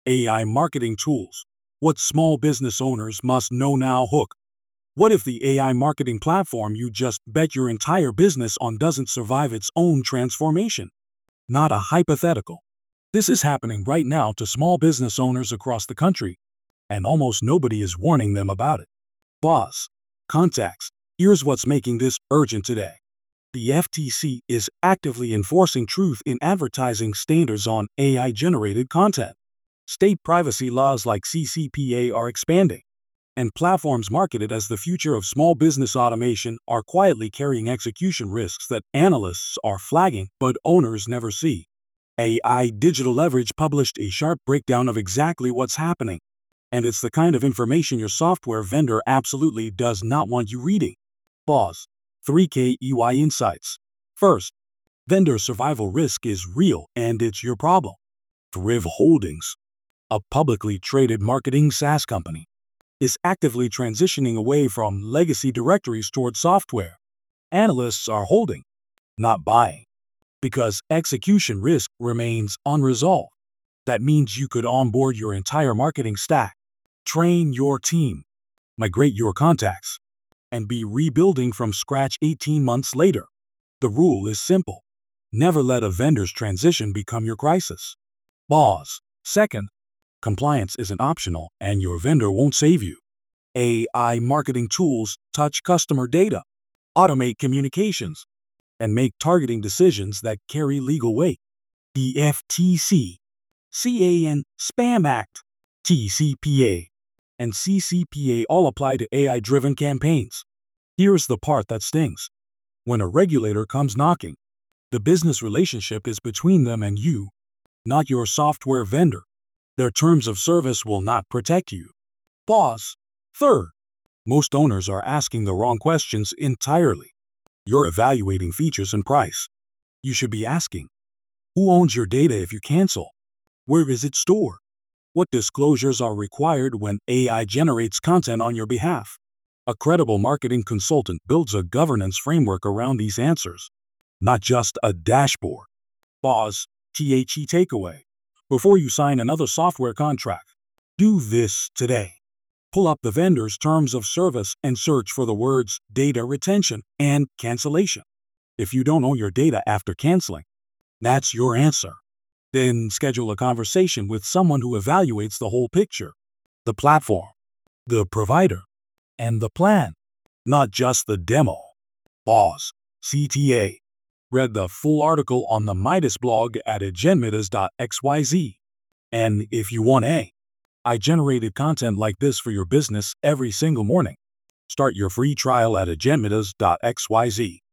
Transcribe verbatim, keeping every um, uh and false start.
A I marketing tools. What small business owners must know now. Hook. What if the A I marketing platform you just bet your entire business on doesn't survive its own transformation? Not a hypothetical. This is happening right now to small business owners across the country, and almost nobody is warning them about it. Boss. Context. Here's what's making this urgent today. The F T C is actively enforcing truth in advertising standards on A I-generated content. State privacy laws like C C P A are expanding, and platforms marketed as the future of small business automation are quietly carrying execution risks that analysts are flagging but owners never see. A I Digital Leverage published a sharp breakdown of exactly what's happening, and it's the kind of information your software vendor absolutely does not want you reading. Pause. three K E Y Insights. First, vendor survival risk is real and it's your problem. Thrive Holdings, a publicly traded marketing SaaS company, is actively transitioning away from legacy directories toward software analysts are holding, not buying, because execution risk remains unresolved. That means you could onboard your entire marketing stack, train your team, migrate your contacts, and be rebuilding from scratch eighteen months later. The rule is simple. Never let a vendor's transition become your crisis. Pause. Second, compliance isn't optional and your vendor won't save you. A I marketing tools touch customer data, automate communications, and make targeting decisions that carry legal weight. The F T C, C A N, Spam Act, T C P A, and C C P A all apply to A I-driven campaigns. Here's the part that stings. When a regulator comes knocking, the business relationship is between them and you, not your software vendor. Their terms of service will not protect you. Pause. Third, most owners are asking the wrong questions entirely. You're evaluating features and price. You should be asking, who owns your data if you cancel? Where is it stored? What disclosures are required when A I generates content on your behalf? A credible marketing consultant builds a governance framework around these answers, not just a dashboard. Pause. The takeaway. Before you sign another software contract, do this today. Pull up the vendor's terms of service and search for the words data retention and cancellation. If you don't own your data after canceling, that's your answer. Then schedule a conversation with someone who evaluates the whole picture, the platform, the provider, and the plan, not just the demo. Pause. C T A. Read the full article on the Midas blog at agenmidas dot x y z. And if you want A I-generated content like this for your business every single morning, start your free trial at agenmidas dot x y z.